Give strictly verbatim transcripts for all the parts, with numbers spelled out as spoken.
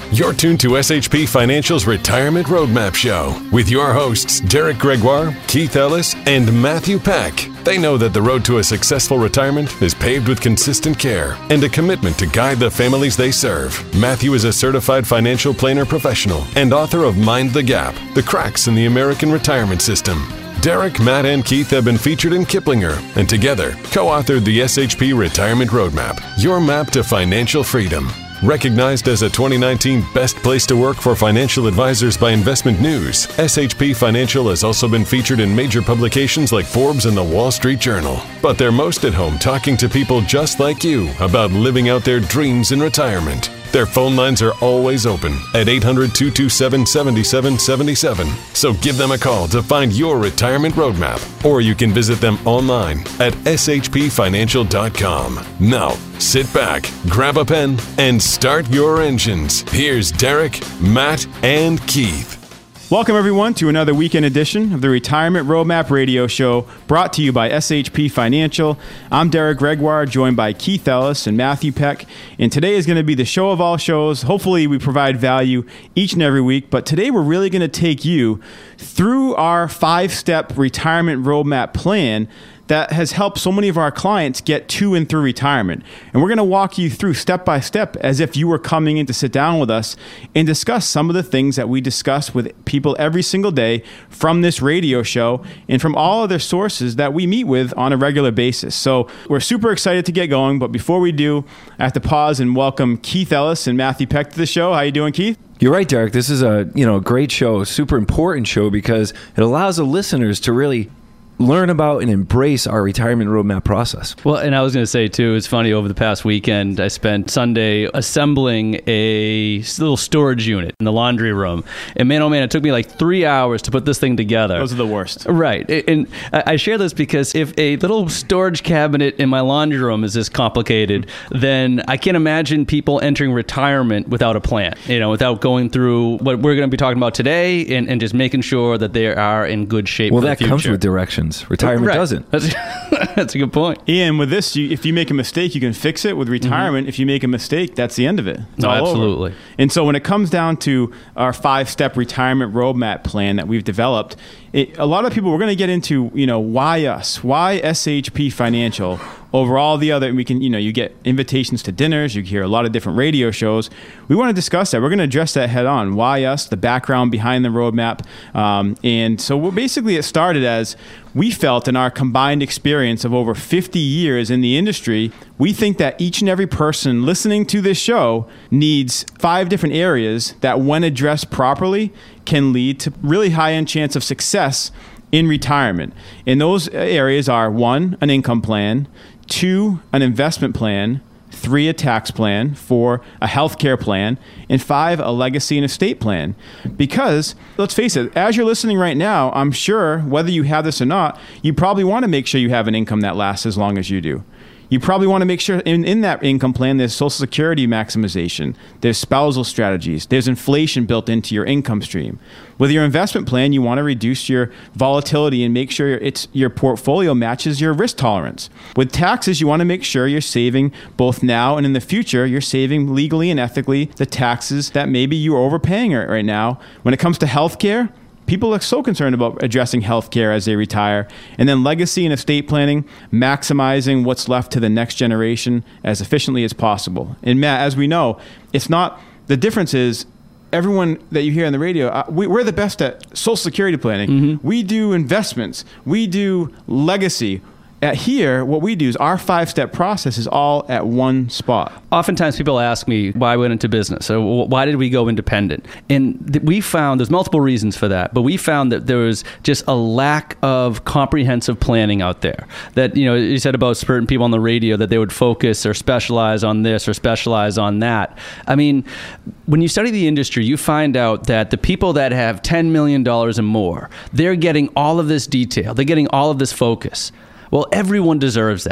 You're tuned to S H P Financial's Retirement Roadmap Show with your hosts, Derek Gregoire, Keith Ellis, and Matthew Peck. They know that the road to a successful retirement is paved with consistent care and a commitment to guide the families they serve. Matthew is a certified financial planner professional and author of Mind the Gap, The Cracks in the American Retirement System. Derek, Matt, and Keith have been featured in Kiplinger and together co-authored the S H P Retirement Roadmap, your map to financial freedom. Recognized as a twenty nineteen Best Place to Work for Financial Advisors by Investment News, S H P Financial has also been featured in major publications like Forbes and the Wall Street Journal. But they're most at home talking to people just like you about living out their dreams in retirement. Their phone lines are always open at eight hundred, two two seven, seven seven seven seven. So give them a call to find your retirement roadmap, or you can visit them online at s h p financial dot com. Now, sit back, grab a pen, and start your engines. Here's Derek, Matt, and Keith. Welcome, everyone, to another weekend edition of the Retirement Roadmap Radio Show, brought to you by S H P Financial. I'm Derek Gregoire, joined by Keith Ellis and Matthew Peck, and today is going to be the show of all shows. Hopefully, we provide value each and every week, but today we're really going to take you through our five-step retirement roadmap plan that has helped so many of our clients get to and through retirement. And we're going to walk you through step by step as if you were coming in to sit down with us and discuss some of the things that we discuss with people every single day from this radio show and from all other sources that we meet with on a regular basis. So we're super excited to get going, but before we do, I have to pause and welcome Keith Ellis and Matthew Peck to the show. How you doing, Keith? You're right, Derek. This is a you know great show, super important show, because it allows the listeners to really learn about and embrace our retirement roadmap process. Well, and I was going to say, too, it's funny, over the past weekend, I spent Sunday assembling a little storage unit in the laundry room. And man, oh man, it took me like three hours to put this thing together. Those are the worst. Right. And I share this because if a little storage cabinet in my laundry room is this complicated, then I can't imagine people entering retirement without a plan, you know, without going through what we're going to be talking about today and, and just making sure that they are in good shape well, for the that future. comes with direction. Retirement right. doesn't. That's, that's a good point. Ian, with this, you, if you make a mistake, you can fix it. With retirement, mm-hmm. if you make a mistake, that's the end of it. It's no, all absolutely. over. And so when it comes down to our five-step retirement roadmap plan that we've developed, it, a lot of people, we're going to get into, you know, why us? Why S H P Financial over all the other, we can, you know, you get invitations to dinners, you hear a lot of different radio shows. We want to discuss that. We're going to address that head on. Why us? The background behind the roadmap. Um, and so we're basically, it started as we felt in our combined experience of over fifty years in the industry, we think that each and every person listening to this show needs five different areas that, when addressed properly, can lead to really high-end chance of success in retirement. And those areas are: one, an income plan; two, an investment plan; three, a tax plan; four, a healthcare plan; and five, a legacy and estate plan. Because, let's face it, as you're listening right now, I'm sure, whether you have this or not, you probably want to make sure you have an income that lasts as long as you do. You probably want to make sure in, in that income plan, there's Social Security maximization, there's spousal strategies, there's inflation built into your income stream. With your investment plan, you want to reduce your volatility and make sure it's, your portfolio matches your risk tolerance. With taxes, you want to make sure you're saving both now and in the future, you're saving legally and ethically the taxes that maybe you're overpaying right now. When it comes to healthcare, people are so concerned about addressing healthcare as they retire. And then legacy and estate planning, maximizing what's left to the next generation as efficiently as possible. And Matt, as we know, it's not, the difference is everyone that you hear on the radio, uh, we, we're the best at Social Security planning. Mm-hmm. We do investments. We do legacy. At here, what we do is our five-step process is all at one spot. Oftentimes people ask me why I went into business, or why did we go independent? And th- we found there's multiple reasons for that, but we found that there was just a lack of comprehensive planning out there. That, you know, you said about certain people on the radio that they would focus or specialize on this or specialize on that. I mean, when you study the industry, you find out that the people that have ten million dollars and more, they're getting all of this detail. They're getting all of this focus. Well, everyone deserves that.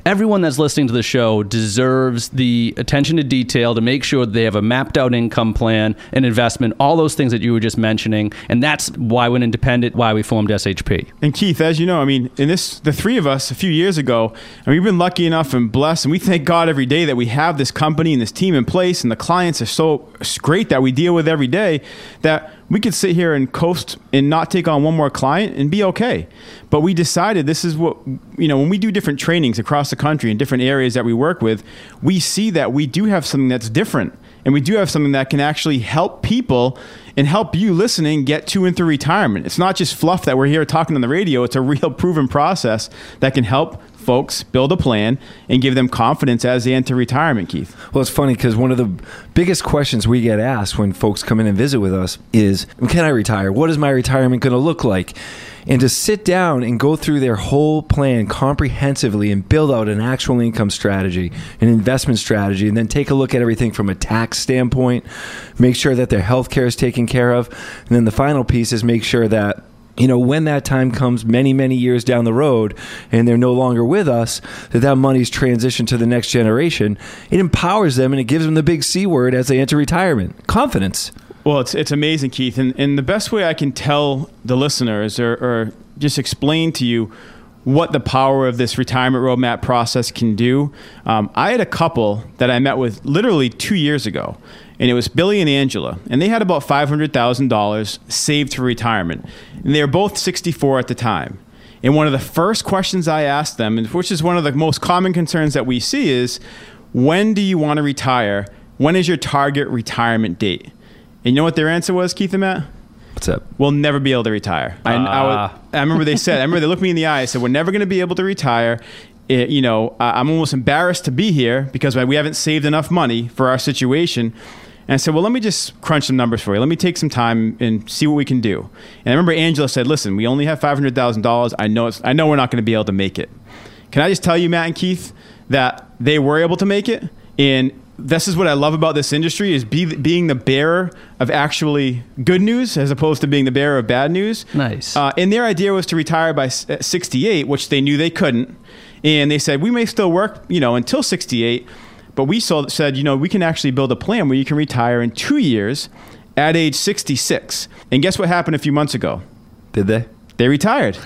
everyone that's listening to the show deserves the attention to detail to make sure that they have a mapped out income plan, an investment, all those things that you were just mentioning. And that's why we're independent, why we formed S H P. And Keith, as you know, I mean, in this, the three of us a few years ago, and we've been lucky enough and blessed, and we thank God every day that we have this company and this team in place, and the clients are so great that we deal with every day, that we could sit here and coast and not take on one more client and be okay. But we decided this is what, you know, when we do different trainings across the country in different areas that we work with, we see that we do have something that's different. And we do have something that can actually help people and help you listening get to and through retirement. It's not just fluff that we're here talking on the radio. It's a real proven process that can help folks build a plan and give them confidence as they enter retirement, Keith. Well, it's funny because one of the biggest questions we get asked when folks come in and visit with us is, can I retire? What is my retirement going to look like? And to sit down and go through their whole plan comprehensively and build out an actual income strategy, an investment strategy, and then take a look at everything from a tax standpoint, make sure that their health care is taken care of. And then the final piece is make sure that, you know, when that time comes many, many years down the road and they're no longer with us, that that money's transitioned to the next generation. It empowers them and it gives them the big C word as they enter retirement, confidence. Well, it's it's amazing, Keith. And, and the best way I can tell the listeners or, or just explain to you what the power of this retirement roadmap process can do. Um, I had a couple that I met with literally two years ago, and it was Billy and Angela, and they had about five hundred thousand dollars saved for retirement, and they were both sixty-four at the time. And one of the first questions I asked them, and which is one of the most common concerns that we see, is when do you want to retire? When is your target retirement date? And you know what their answer was, Keith and Matt? What's up? We'll never be able to retire. Uh, I, I, was, I remember they said, I remember they looked me in the eye and said, we're never going to be able to retire. It, you know, I'm almost embarrassed to be here because we haven't saved enough money for our situation. And I said, well, let me just crunch some numbers for you. Let me take some time and see what we can do. And I remember Angela said, listen, we only have five hundred thousand dollars. I know it's, I know we're not going to be able to make it. Can I just tell you, Matt and Keith, that they were able to make it? And this is what I love about this industry, is be, being the bearer of actually good news as opposed to being the bearer of bad news. Nice. Uh, and their idea was to retire by sixty-eight, which they knew they couldn't. And they said, we may still work, you know, until sixty-eight, but we saw, said, you know, we can actually build a plan where you can retire in two years at age sixty-six. And guess what happened a few months ago? Did they? They retired.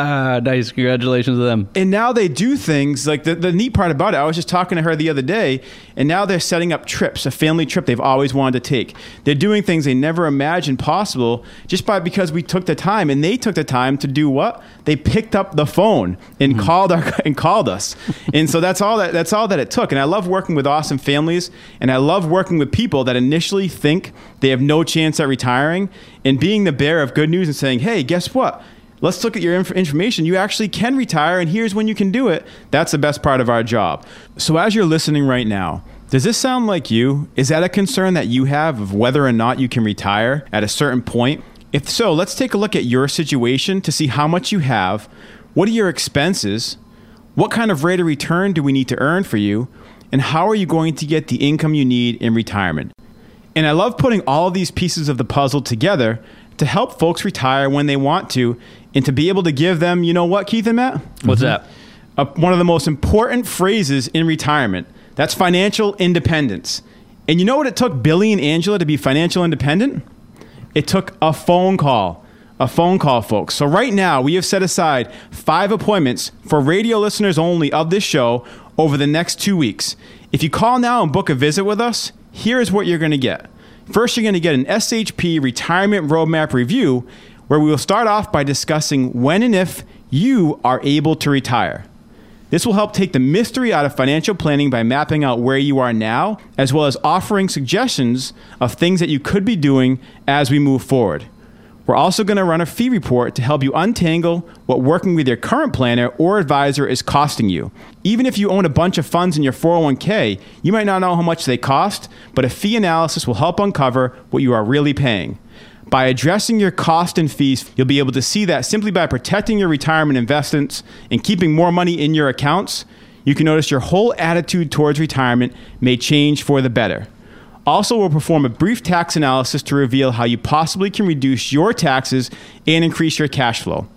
Nice. Congratulations to them. And now they do things like the, the neat part about it. I was just talking to her the other day, and now they're setting up trips, a family trip they've always wanted to take. They're doing things they never imagined possible just by because we took the time, and they took the time to do what? They picked up the phone and mm-hmm. called our and called us. And so that's all that that's all that it took. And I love working with awesome families, and I love working with people that initially think they have no chance at retiring, and being the bearer of good news and saying, hey, guess what? Let's look at your inf- information. You actually can retire, and here's when you can do it. That's the best part of our job. So as you're listening right now, does this sound like you? Is that a concern that you have of whether or not you can retire at a certain point? If so, let's take a look at your situation to see how much you have. What are your expenses? What kind of rate of return do we need to earn for you? And how are you going to get the income you need in retirement? And I love putting all of these pieces of the puzzle together to help folks retire when they want to, and to be able to give them, you know what, Keith and Matt? What's mm-hmm. that? Uh, one of the most important phrases in retirement. That's financial independence. And you know what it took Billy and Angela to be financial independent? It took a phone call. A phone call, folks. So right now, we have set aside five appointments for radio listeners only of this show over the next two weeks. If you call now and book a visit with us, here's what you're going to get. First, you're going to get an S H P Retirement Roadmap Review, where we will start off by discussing when and if you are able to retire. This will help take the mystery out of financial planning by mapping out where you are now, as well as offering suggestions of things that you could be doing as we move forward. We're also going to run a fee report to help you untangle what working with your current planner or advisor is costing you. Even if you own a bunch of funds in your four oh one k, you might not know how much they cost, but a fee analysis will help uncover what you are really paying. By addressing your cost and fees, you'll be able to see that simply by protecting your retirement investments and keeping more money in your accounts, you can notice your whole attitude towards retirement may change for the better. Also, we'll perform a brief tax analysis to reveal how you possibly can reduce your taxes and increase your cash flow.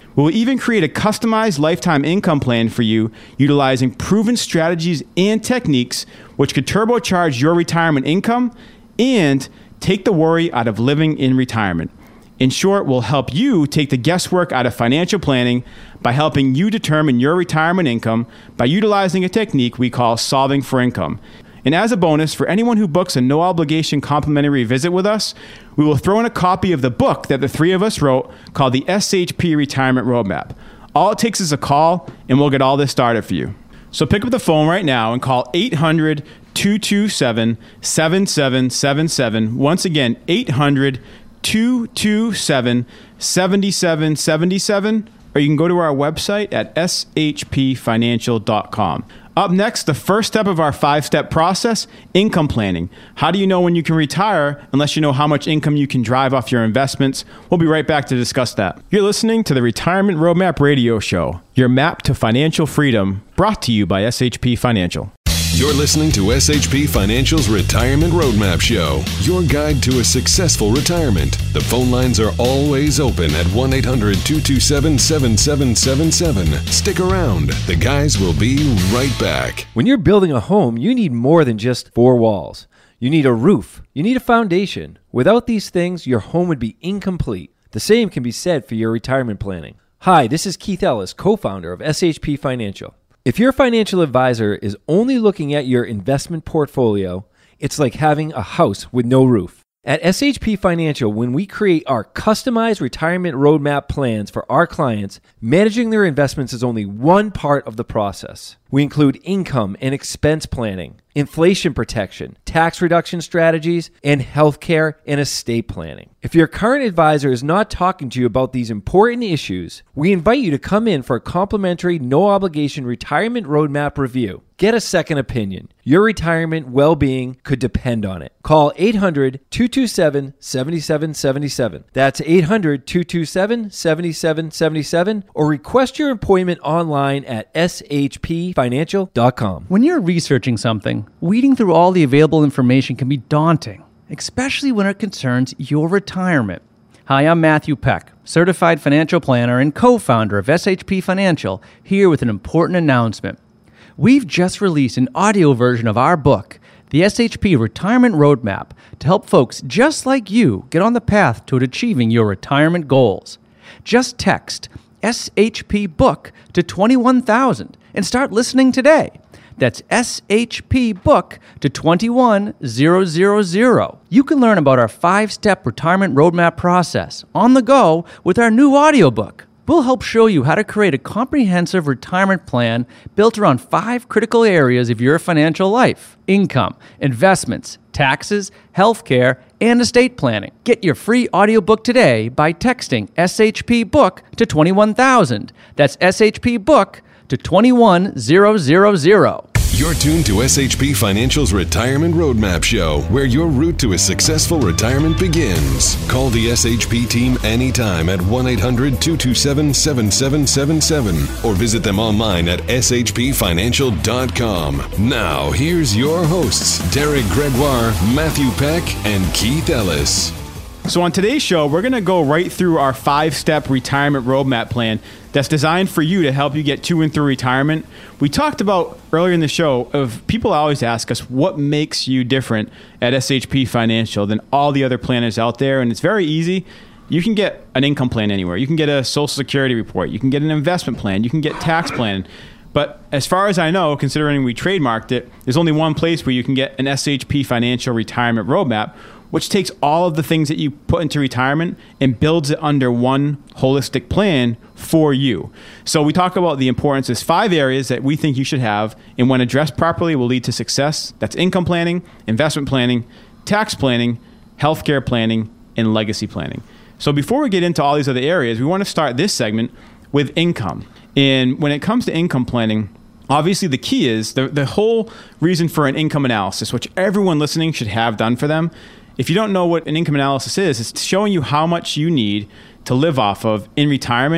We'll even create a customized lifetime income plan for you utilizing proven strategies and techniques which could turbocharge your retirement income and take the worry out of living in retirement. In short, we'll help you take the guesswork out of financial planning by helping you determine your retirement income by utilizing a technique we call solving for income. And as a bonus, for anyone who books a no-obligation complimentary visit with us, we will throw in a copy of the book that the three of us wrote called the S H P Retirement Roadmap. All it takes is a call, and we'll get all this started for you. So pick up the phone right now and call eight hundred, two two seven, seven seven seven seven. Once again, eight hundred, two two seven, seven seven seven seven. Or you can go to our website at s h p financial dot com. Up next, the first step of our five-step process, income planning. How do you know when you can retire unless you know how much income you can drive off your investments? We'll be right back to discuss that. You're listening to the Retirement Roadmap Radio Show, your map to financial freedom, brought to you by S H P Financial. You're listening to S H P Financial's Retirement Roadmap Show, your guide to a successful retirement. The phone lines are always open at one eight hundred, two two seven, seven seven seven seven. Stick around. The guys will be right back. When you're building a home, you need more than just four walls. You need a roof. You need a foundation. Without these things, your home would be incomplete. The same can be said for your retirement planning. Hi, this is Keith Ellis, co-founder of S H P Financial. If your financial advisor is only looking at your investment portfolio, it's like having a house with no roof. At S H P Financial, when we create our customized retirement roadmap plans for our clients, managing their investments is only one part of the process. We include income and expense planning, inflation protection, tax reduction strategies, and healthcare and estate planning. If your current advisor is not talking to you about these important issues, we invite you to come in for a complimentary, no-obligation retirement roadmap review. Get a second opinion. Your retirement well-being could depend on it. Call eight hundred, two two seven, seven seven seven seven. That's eight hundred, two two seven, seven seven seven seven, or request your appointment online at s h p financial dot com. When you're researching something, weeding through all the available information can be daunting, especially when it concerns your retirement. Hi, I'm Matthew Peck, certified financial planner and co-founder of S H P Financial, here with an important announcement. We've just released an audio version of our book, the S H P Retirement Roadmap, to help folks just like you get on the path toward achieving your retirement goals. Just text S H P book to twenty-one thousand and start listening today. That's S H P book to twenty-one thousand. You can learn about our five-step retirement roadmap process on the go with our new audiobook. We'll help show you how to create a comprehensive retirement plan built around five critical areas of your financial life: income, investments, taxes, healthcare, and estate planning. Get your free audiobook today by texting S H P book to twenty-one thousand. That's S H P book to twenty-one thousand. You're tuned to S H P Financial's Retirement Roadmap Show, where your route to a successful retirement begins. Call the S H P team anytime at one eight hundred, two two seven, seven seven seven seven or visit them online at s h p financial dot com. Now, here's your hosts, Derek Gregoire, Matthew Peck, and Keith Ellis. So on today's show, we're going to go right through our five-step retirement roadmap plan that's designed for you to help you get to and through retirement. We talked about earlier in the show of people always ask us what makes you different at S H P Financial than all the other planners out there, and it's very easy. You can get an income plan anywhere. You can get a Social Security report. You can get an investment plan. You can get tax plan. But as far as I know, considering we trademarked it, there's only one place where you can get an S H P Financial Retirement Roadmap, which takes all of the things that you put into retirement and builds it under one holistic plan for you. So we talk about the importance of five areas that we think you should have, and when addressed properly will lead to success. That's income planning, investment planning, tax planning, healthcare planning, and legacy planning. So before we get into all these other areas, we want to start this segment with income. And when it comes to income planning, obviously the key is the, the whole reason for an income analysis, which everyone listening should have done for them. If you don't know what an income analysis is, it's showing you how much you need to live off of in retirement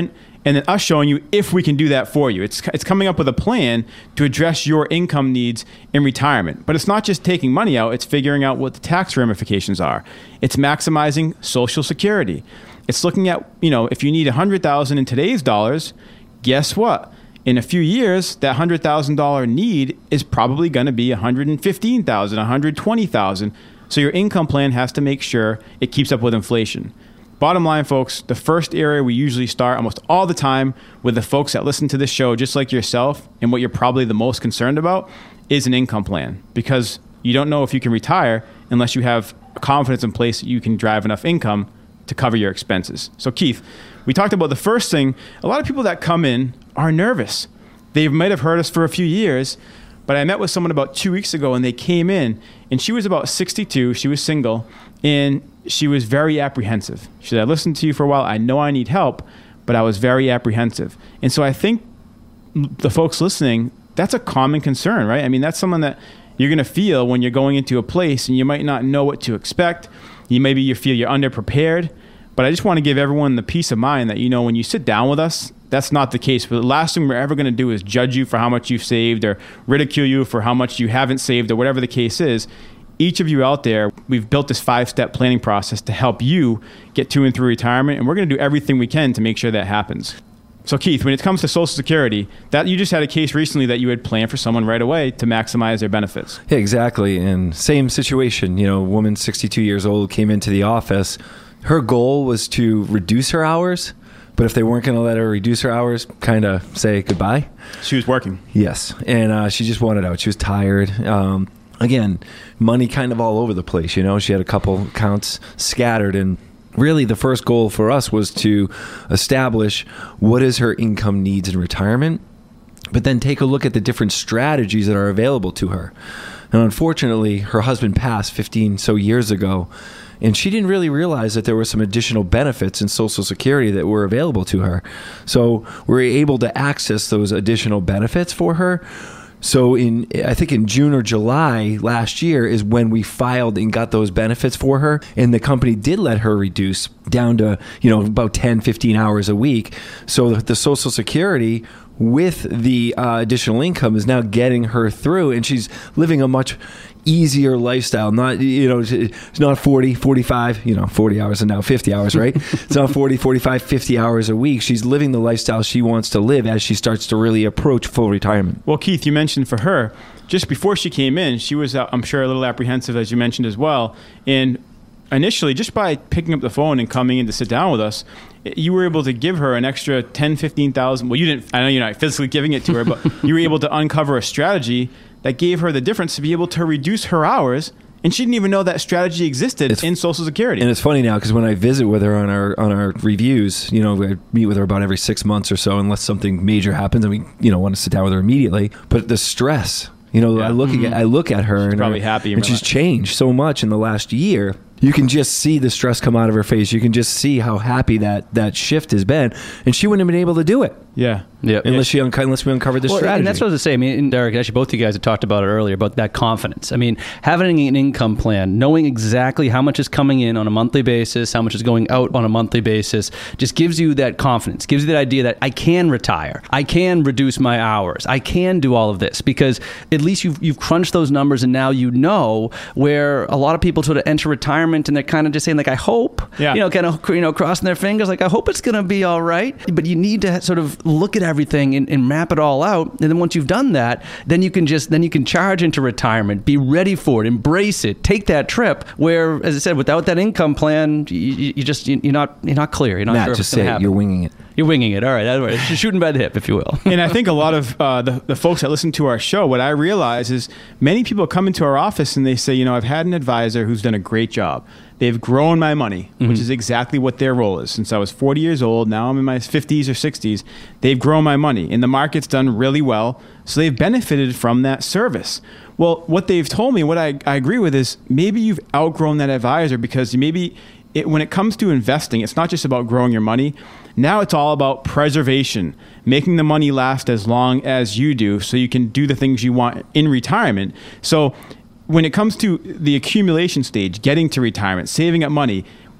and then us showing you if we can do that for you. It's it's coming up with a plan to address your income needs in retirement. But it's not just taking money out, it's figuring out what the tax ramifications are. It's maximizing Social Security. It's looking at, you know, if you need one hundred thousand dollars in today's dollars, guess what? In a few years, that one hundred thousand dollars need is probably going to be one hundred fifteen thousand dollars, one hundred twenty thousand dollars. So your income plan has to make sure it keeps up with inflation. Bottom line, folks, the first area we usually start almost all the time with the folks that listen to this show, just like yourself, and what you're probably the most concerned about is an income plan, because you don't know if you can retire unless you have confidence in place that you can drive enough income to cover your expenses. So Keith, we talked about the first thing. A lot of people that come in are nervous. They might have heard us for a few years, but I met with someone about two weeks ago and they came in and she was about sixty-two. She was single and she was very apprehensive. She said, I listened to you for a while. I know I need help, but I was very apprehensive. And so I think the folks listening, that's a common concern, right? I mean, that's someone that you're going to feel when you're going into a place and you might not know what to expect. You maybe you feel you're underprepared, but I just want to give everyone the peace of mind that, you know, when you sit down with us, that's not the case. But the last thing we're ever going to do is judge you for how much you've saved or ridicule you for how much you haven't saved or whatever the case is. Each of you out there, we've built this five-step planning process to help you get to and through retirement, and we're going to do everything we can to make sure that happens. So Keith, when it comes to Social Security, that you just had a case recently that you had planned for someone right away to maximize their benefits. Yeah, exactly. And same situation, you know, a woman sixty-two years old came into the office. Her goal was to reduce her hours, but if they weren't going to let her reduce her hours, kind of say goodbye. She was working. Yes. And uh, she just wanted out. She was tired. Um, again, money kind of all over the place. You know, she had a couple accounts scattered, and really the first goal for us was to establish what is her income needs in retirement, but then take a look at the different strategies that are available to her. And unfortunately, her husband passed fifteen so years ago, and she didn't really realize that there were some additional benefits in Social Security that were available to her. So we were able to access those additional benefits for her. So in, I think in June or July last year is when we filed and got those benefits for her. And the company did let her reduce down to, you know, about ten, fifteen hours a week. So the Social Security with the uh, additional income is now getting her through, and she's living a much easier lifestyle. Not, you know, it's not forty, forty-five, you know, forty hours and now fifty hours, right? It's not forty, forty-five, fifty hours a week. She's living the lifestyle she wants to live as she starts to really approach full retirement. Well, Keith, you mentioned for her, just before she came in, she was, uh, I'm sure, a little apprehensive, as you mentioned as well. And initially, just by picking up the phone and coming in to sit down with us, you were able to give her an extra ten, fifteen thousand. Well, you didn't, I know you're not physically giving it to her, but you were able to uncover a strategy that gave her the difference to be able to reduce her hours, and she didn't even know that strategy existed it's, in Social Security. And it's funny now because when I visit with her on our on our reviews, you know, I meet with her about every six months or so, unless something major happens, and we, you know, want to sit down with her immediately. But the stress, you know, yeah. I look mm-hmm. at I look at her, she's and probably her, happy, and she's life. changed so much in the last year. You can just see the stress come out of her face. You can just see how happy that, that shift has been, and she wouldn't have been able to do it. Yeah. Yeah. Unless she un- unless we uncovered the well, strategy. And that's what I was to say. I mean, and Derek, actually, both of you guys have talked about it earlier about that confidence. I mean, having an income plan, knowing exactly how much is coming in on a monthly basis, how much is going out on a monthly basis, just gives you that confidence, gives you that idea that I can retire, I can reduce my hours, I can do all of this, because at least you've you've crunched those numbers, and now you know. Where a lot of people sort of enter retirement and they're kind of just saying like, I hope, yeah. you know, kind of, you know, crossing their fingers, like, I hope it's going to be all right. But you need to sort of look at everything and, and map it all out. And then once you've done that, then you can just, then you can charge into retirement, be ready for it, embrace it, take that trip where, as I said, without that income plan, you, you just, you're not, you're not clear. You're not Matt, sure if just it's going say to it. happen. You're winging it. You're winging it. All right. That's right. It's shooting by the hip, if you will. And I think a lot of uh, the, the folks that listen to our show, what I realize is many people come into our office and they say, you know, I've had an advisor who's done a great job. They've grown my money, mm-hmm. which is exactly what their role is. Since I was forty years old, now I'm in my fifties or sixties, they've grown my money and the market's done really well. So they've benefited from that service. Well, what they've told me, what I, I agree with is maybe you've outgrown that advisor because maybe it, when it comes to investing, it's not just about growing your money. Now it's all about preservation, making the money last as long as you do so you can do the things you want in retirement. So when it comes to the accumulation stage, getting to retirement, saving up money,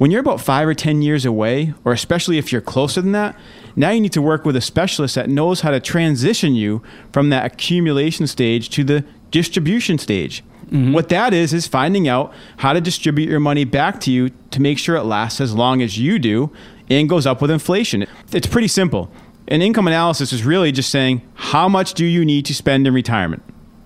When you're about five or ten years away, or especially if you're closer than that, now you need to work with a specialist that knows how to transition you from that accumulation stage to the distribution stage. Mm-hmm. What that is, is finding out how to distribute your money back to you to make sure it lasts as long as you do and goes up with inflation. It's pretty simple. An income analysis is really just saying, how much do you need to spend in retirement?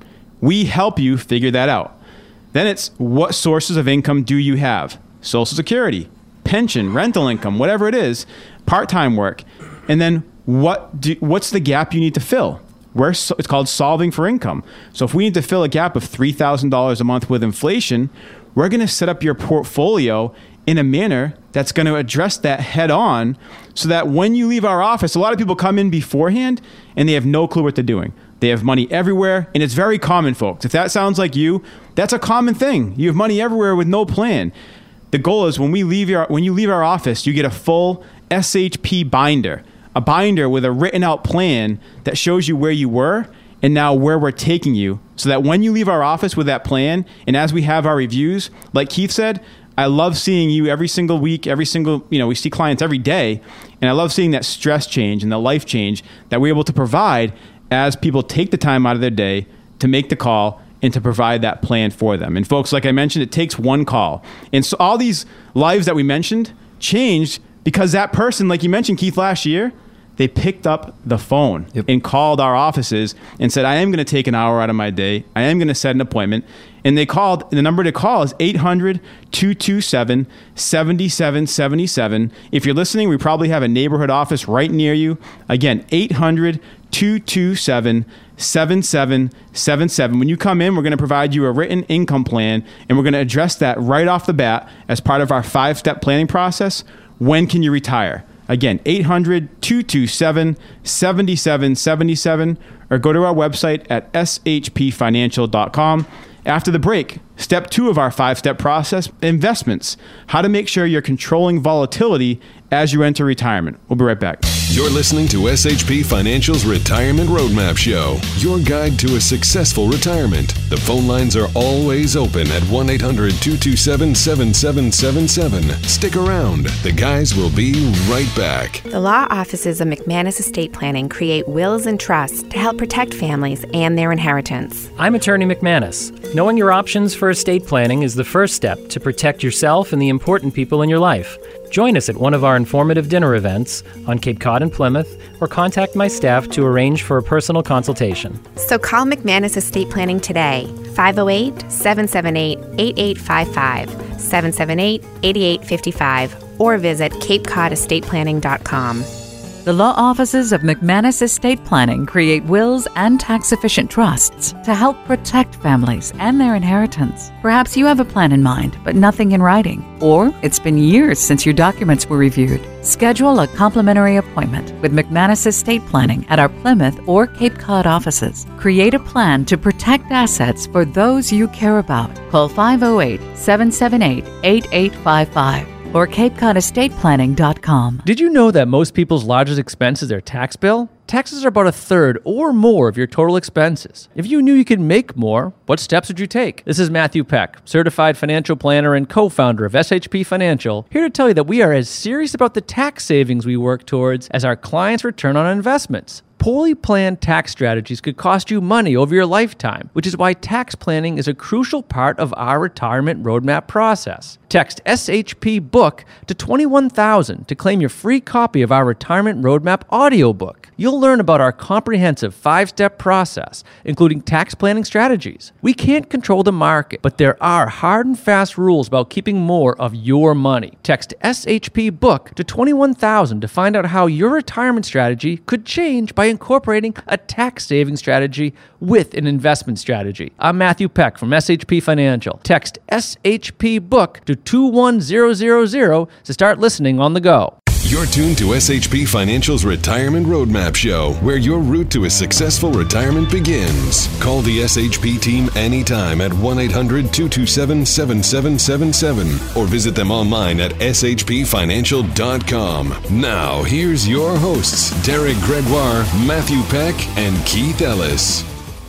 We help you figure that out. Then it's, what sources of income do you have? Social Security, pension, rental income, whatever it is, part-time work. And then what do, what's the gap you need to fill? We're, it's called solving for income. So if we need to fill a gap of three thousand dollars a month with inflation, we're going to set up your portfolio in a manner that's going to address that head on, so that when you leave our office, a lot of people come in beforehand and they have no clue what they're doing. They have money everywhere, and it's very common, folks. If that sounds like you, that's a common thing. You have money everywhere with no plan. The goal is when we leave your, when you leave our office, you get a full S H P binder, a binder with a written out plan that shows you where you were and now where we're taking you, so that when you leave our office with that plan, and as we have our reviews, like Keith said, I love seeing you every single week, every single, you know, we see clients every day, and I love seeing that stress change and the life change that we're able to provide as people take the time out of their day to make the call and to provide that plan for them. And folks, like I mentioned, it takes one call. And so all these lives that we mentioned changed because that person, like you mentioned, Keith, last year, they picked up the phone yep. and called our offices and said, I am going to take an hour out of my day. I am going to set an appointment. And they called, the number to call is eight hundred, two two seven, seven seven seven seven. If you're listening, we probably have a neighborhood office right near you. Again, eight hundred, two two seven, seven seven seven seven. When you come in, we're going to provide you a written income plan, and we're going to address that right off the bat as part of our five-step planning process. When can you retire? Again, eight hundred, two two seven, seven seven seven seven, or go to our website at s h p financial dot com. After the break, step two of our five-step process, investments, how to make sure you're controlling volatility as you enter retirement. We'll be right back. You're listening to S H P Financial's Retirement Roadmap Show, your guide to a successful retirement. The phone lines are always open at one eight hundred, two two seven, seven seven seven seven. Stick around. The guys will be right back. The law offices of McManus Estate Planning create wills and trusts to help protect families and their inheritance. I'm Attorney McManus. Knowing your options for estate planning is the first step to protect yourself and the important people in your life. Join us at one of our informative dinner events on Cape Cod and Plymouth, or contact my staff to arrange for a personal consultation. So call McManus Estate Planning today, five oh eight, seven seven eight, eight eight five five, seven seven eight, eight eight five five, or visit cape cod estate planning dot com. The law offices of McManus Estate Planning create wills and tax-efficient trusts to help protect families and their inheritance. Perhaps you have a plan in mind, but nothing in writing. Or it's been years since your documents were reviewed. Schedule a complimentary appointment with McManus Estate Planning at our Plymouth or Cape Cod offices. Create a plan to protect assets for those you care about. Call five oh eight, seven seven eight, eight eight five five. or cape cod estate planning dot com. Did you know that most people's largest expense is their tax bill? Taxes are about a third or more of your total expenses. If you knew you could make more, what steps would you take? This is Matthew Peck, certified financial planner and co-founder of S H P Financial, here to tell you that we are as serious about the tax savings we work towards as our clients' return on investments. Poorly planned tax strategies could cost you money over your lifetime, which is why tax planning is a crucial part of our retirement roadmap process. Text S H P book to twenty-one thousand to claim your free copy of our retirement roadmap audiobook. You'll learn about our comprehensive five-step process, including tax planning strategies. We can't control the market, but there are hard and fast rules about keeping more of your money. Text S H P book to twenty-one thousand to find out how your retirement strategy could change by incorporating a tax saving strategy with an investment strategy. I'm Matthew Peck from S H P Financial. Text S H P book to two one zero zero zero to start listening on the go. You're tuned to S H P Financial's Retirement Roadmap Show, where your route to a successful retirement begins. Call the S H P team anytime at one eight hundred, two two seven, seven seven seven seven or visit them online at s h p financial dot com. Now, here's your hosts, Derek Gregoire, Matthew Peck, and Keith Ellis.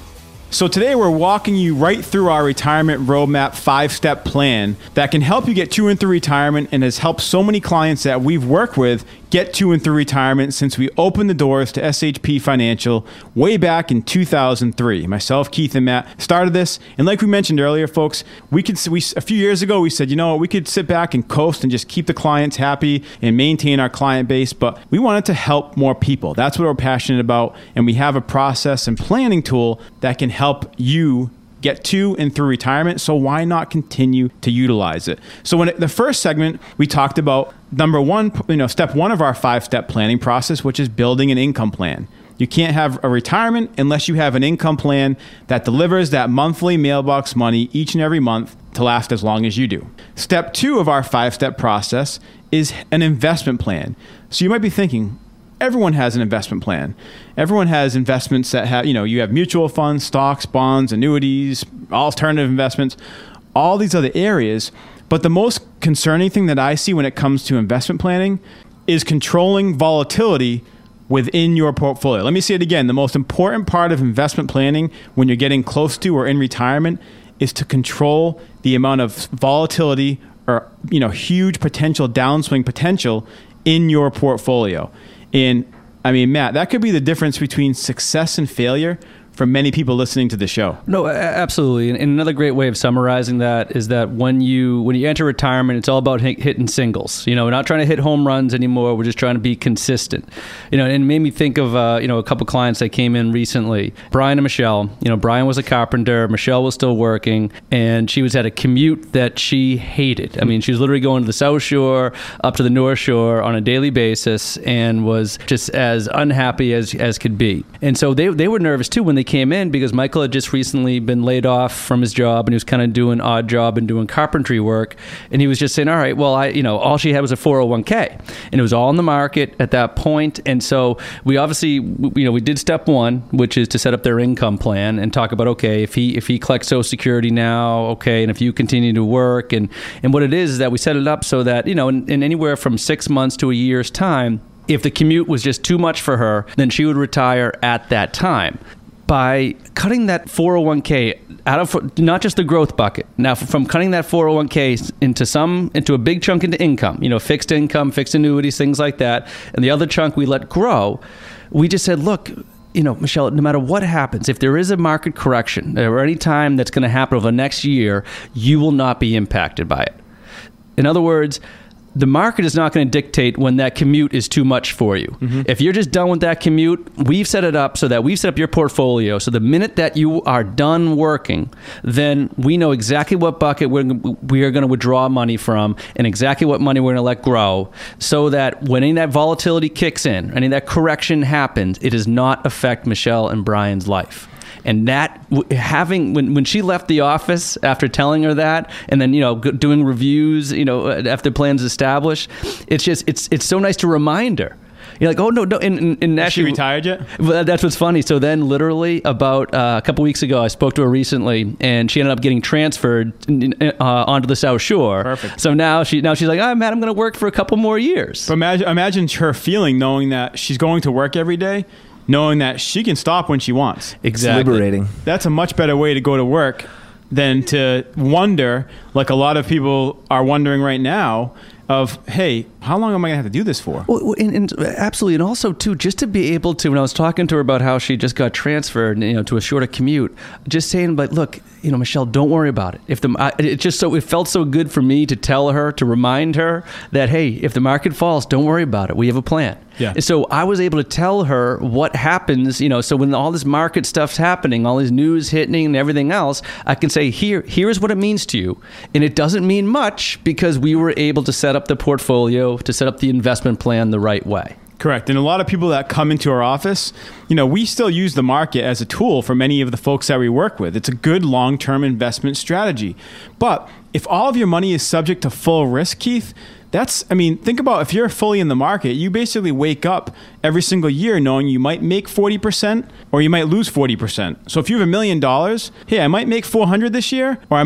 So today we're walking you right through our retirement roadmap five-step plan that can help you get to and through retirement and has helped so many clients that we've worked with get to and through retirement since we opened the doors to S H P Financial way back in two thousand three. Myself, Keith, and Matt started this. And like we mentioned earlier, folks, we could we a few years ago, we said, you know what, we could sit back and coast and just keep the clients happy and maintain our client base. But we wanted to help more people. That's what we're passionate about. And we have a process and planning tool that can help you get to and through retirement. So why not continue to utilize it? So when it, the first segment, we talked about number one, you know, step one of our five-step planning process, which is building an income plan. You can't have a retirement unless you have an income plan that delivers that monthly mailbox money each and every month to last as long as you do. Step two of our five-step process is an investment plan. So you might be thinking, everyone has an investment plan. Everyone has investments that have, you know, you have mutual funds, stocks, bonds, annuities, alternative investments, all these other areas. But the most concerning thing that I see when it comes to investment planning is controlling volatility within your portfolio. Let me say it again. The most important part of investment planning when you're getting close to or in retirement is to control the amount of volatility or, you know, huge potential downswing potential in your portfolio. And I mean, Matt, that could be the difference between success and failure for many people listening to the show. No, absolutely. And another great way of summarizing that is that when you when you enter retirement, it's all about hit, hitting singles. You know, we're not trying to hit home runs anymore. We're just trying to be consistent. You know, and it made me think of uh, you know, a couple clients that came in recently, Brian and Michelle. You know, Brian was a carpenter, Michelle was still working, and she was at a commute that she hated. I mean, she was literally going to the South Shore, up to the North Shore on a daily basis, and was just as unhappy as as could be. And so they they were nervous too when they came in, because Michael had just recently been laid off from his job and he was kind of doing odd job and doing carpentry work, and he was just saying, all right, well, I you know all she had was a four oh one k, and it was all in the market at that point. And so we obviously you know we did step one, which is to set up their income plan and talk about, okay, if he if he collects Social Security now, okay, and if you continue to work, and and what it is is that we set it up so that, you know in, in anywhere from six months to a year's time, if the commute was just too much for her, then she would retire at that time. By cutting that four oh one k out of not just the growth bucket, now from cutting that four oh one k into some into a big chunk into income, you know, fixed income, fixed annuities, things like that, and the other chunk we let grow, we just said, look, you know, Michelle, no matter what happens, if there is a market correction or any time that's going to happen over the next year, you will not be impacted by it. In other words, the market is not going to dictate when that commute is too much for you. Mm-hmm. If you're just done with that commute, we've set it up so that we've set up your portfolio. So the minute that you are done working, then we know exactly what bucket we're, we are going to withdraw money from and exactly what money we're going to let grow, so that when any of that volatility kicks in, any of that correction happens, it does not affect Michelle and Brian's life. And that having when, when she left the office after telling her that, and then you know doing reviews, you know after plans established, it's just it's it's so nice to remind her. You're like, oh no, no. And, and, and Is she retired yet? Well, that's what's funny. So then, literally about uh, a couple weeks ago, I spoke to her recently, and she ended up getting transferred uh, onto the South Shore. Perfect. So now she now she's like, oh man, I'm going to work for a couple more years. But imagine imagine her feeling knowing that she's going to work every day, knowing that she can stop when she wants. Exactly. It's liberating. That's a much better way to go to work than to wonder, like a lot of people are wondering right now, of, hey, how long am I going to have to do this for? Well, and, and absolutely. And also, too, just to be able to, when I was talking to her about how she just got transferred, you know, to a shorter commute, just saying, like, look, you know, Michelle, don't worry about it. If the, I, it just so, it felt so good for me to tell her, to remind her that, hey, if the market falls, don't worry about it. We have a plan. Yeah. And so I was able to tell her what happens, you know, so when all this market stuff's happening, all this news hitting and everything else, I can say, here, here's what it means to you. And it doesn't mean much because we were able to set up the portfolio, to set up the investment plan the right way. Correct. And a lot of people that come into our office, you know, we still use the market as a tool for many of the folks that we work with. It's a good long-term investment strategy. But if all of your money is subject to full risk, Keith, that's, I mean, think about if you're fully in the market, you basically wake up every single year knowing you might make forty percent or you might lose forty percent. So if you have a million dollars, hey, I might make four hundred this year, or I might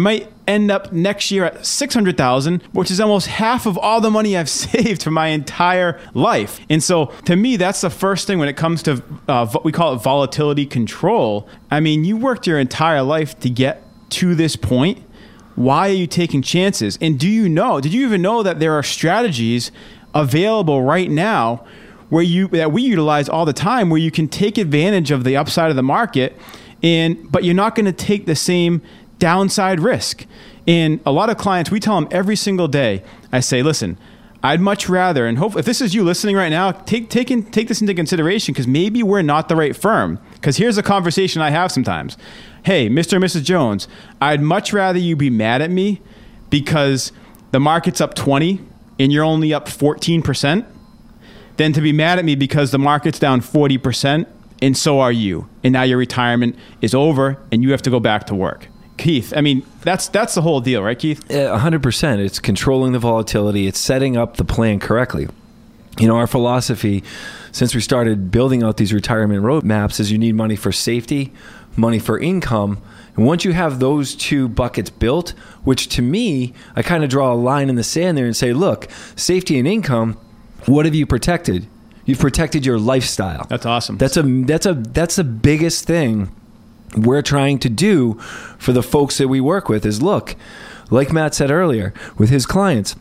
end up next year at six hundred thousand dollars, which is almost half of all the money I've saved for my entire life. And so to me, that's the first thing when it comes to, uh, we call it volatility control. I mean, you worked your entire life to get to this point. Why are you taking chances? And do you know, did you even know that there are strategies available right now where you that we utilize all the time, where you can take advantage of the upside of the market, and but you're not going to take the same downside risk. And a lot of clients, we tell them every single day, I say, listen, I'd much rather, and hope if this is you listening right now, take take in, take this into consideration, because maybe we're not the right firm. Because here's a conversation I have sometimes. Hey, Mister and Missus Jones, I'd much rather you be mad at me because the market's up twenty and you're only up fourteen percent than to be mad at me because the market's down forty percent and so are you. And now your retirement is over and you have to go back to work. Keith, I mean, that's that's the whole deal, right, Keith? one hundred percent. It's controlling the volatility. It's setting up the plan correctly. You know, our philosophy since we started building out these retirement roadmaps is you need money for safety, money for income. And once you have those two buckets built, which to me, I kind of draw a line in the sand there and say, look, safety and income, what have you protected? You've protected your lifestyle. That's awesome. That's a that's a that's the biggest thing we're trying to do for the folks that we work with is, look, like Matt said earlier, with his clients,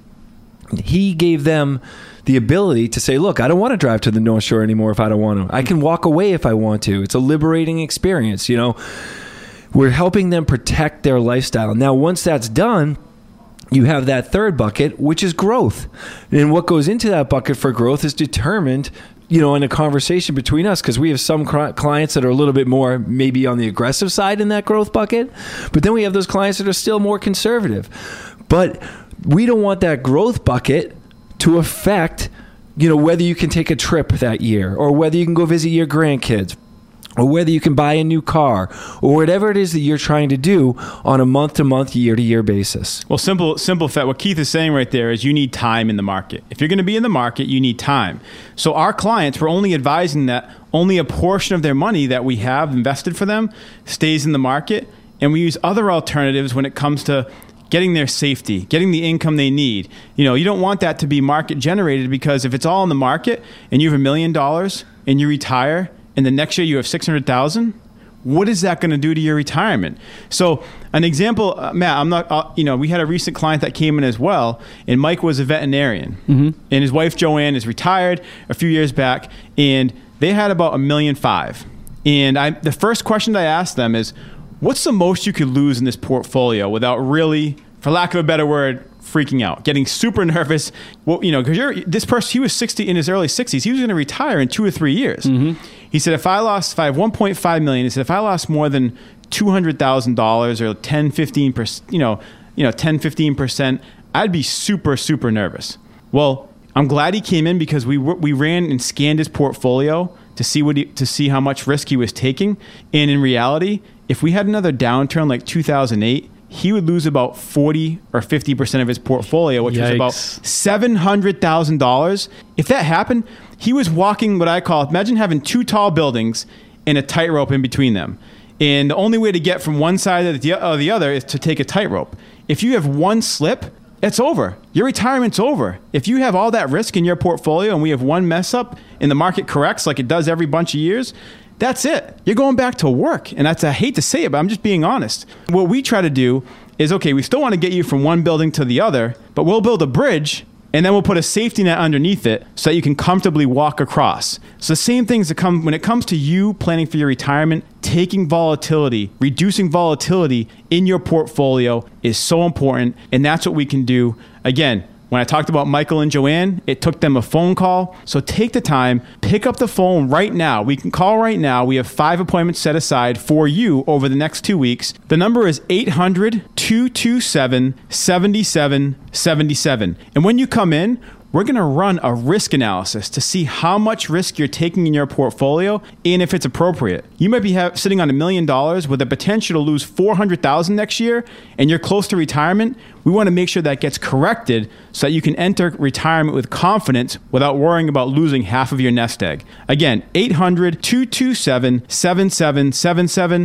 he gave them the ability to say, look, I don't want to drive to the North Shore anymore if I don't want to. I can walk away if I want to. It's a liberating experience, you know. We're helping them protect their lifestyle. Now, once that's done, you have that third bucket, which is growth. And what goes into that bucket for growth is determined, you know, in a conversation between us, because we have some clients that are a little bit more maybe on the aggressive side in that growth bucket, but then we have those clients that are still more conservative. But we don't want that growth bucket to affect, you know, whether you can take a trip that year or whether you can go visit your grandkids, or whether you can buy a new car, or whatever it is that you're trying to do on a month-to-month, year-to-year basis. Well, simple, simple fact. What Keith is saying right there is you need time in the market. If you're going to be in the market, you need time. So our clients, we're only advising that only a portion of their money that we have invested for them stays in the market, and we use other alternatives when it comes to getting their safety, getting the income they need. You know, you don't want that to be market generated, because if it's all in the market and you have a million dollars and you retire, and the next year you have six hundred thousand, what is that going to do to your retirement? So an example, uh, Matt, I'm not, uh, you know, we had a recent client that came in as well, and Mike was a veterinarian, mm-hmm. and his wife Joanne is retired a few years back, and they had about a million five. And I, the first question that I asked them is, what's the most you could lose in this portfolio without really, for lack of a better word, freaking out, getting super nervous? Well, you know, because you're this person, he was sixty in his early sixties. He was going to retire in two or three years. Mm-hmm. He said, if I lost, if I have one point five million, he said, if I lost more than two hundred thousand dollars or ten, fifteen percent, you know, you know, ten, fifteen percent, I'd be super, super nervous. Well, I'm glad he came in, because we we ran and scanned his portfolio to see what he, to see how much risk he was taking. And in reality, if we had another downturn like two thousand eight, he would lose about forty or fifty percent of his portfolio, which Yikes. was about seven hundred thousand dollars. If that happened, he was walking what I call, imagine having two tall buildings and a tightrope in between them. And the only way to get from one side to the, uh, the other is to take a tightrope. If you have one slip, it's over. Your retirement's over. If you have all that risk in your portfolio and we have one mess up and the market corrects like it does every bunch of years, that's it. You're going back to work. And that's, I hate to say it, but I'm just being honest. What we try to do is, okay, we still want to get you from one building to the other, but we'll build a bridge and then we'll put a safety net underneath it so that you can comfortably walk across. So the same things that come when it comes to you planning for your retirement, taking volatility, reducing volatility in your portfolio is so important. And that's what we can do. Again, when I talked about Michael and Joanne, it took them a phone call. So take the time, pick up the phone right now. We can call right now. We have five appointments set aside for you over the next two weeks. The number is eight hundred, two two seven, seven seven seven seven. And when you come in, we're going to run a risk analysis to see how much risk you're taking in your portfolio and if it's appropriate. You might be have, sitting on a million dollars with a potential to lose four hundred thousand dollars next year, and you're close to retirement. We want to make sure that gets corrected so that you can enter retirement with confidence without worrying about losing half of your nest egg. Again, eight hundred, two two seven, seven seven seven seven.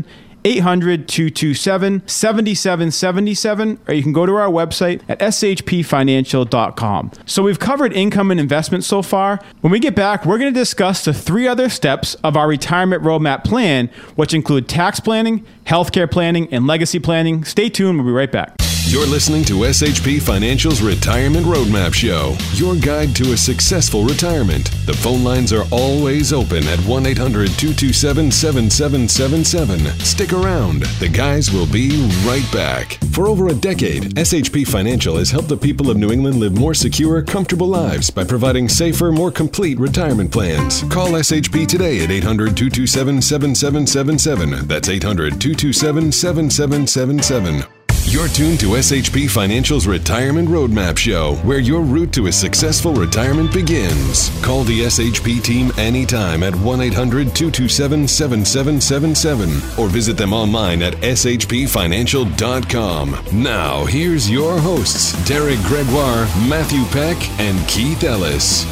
eight hundred, two two seven, seven seven seven seven, or you can go to our website at s h p financial dot com. So we've covered income and investment so far. When we get back, we're going to discuss the three other steps of our retirement roadmap plan, which include tax planning, healthcare planning, and legacy planning. Stay tuned. We'll be right back. You're listening to S H P Financial's Retirement Roadmap Show, your guide to a successful retirement. The phone lines are always open at one eight hundred, two two seven, seven seven seven seven. Stick around. The guys will be right back. For over a decade, S H P Financial has helped the people of New England live more secure, comfortable lives by providing safer, more complete retirement plans. Call S H P today at eight hundred, two two seven, seven seven seven seven. That's eight hundred, two two seven, seven seven seven seven. You're tuned to S H P Financial's Retirement Roadmap Show, where your route to a successful retirement begins. Call the S H P team anytime at one eight hundred, two two seven, seven seven seven seven or visit them online at s h p financial dot com. Now, here's your hosts, Derek Gregoire, Matthew Peck, and Keith Ellis.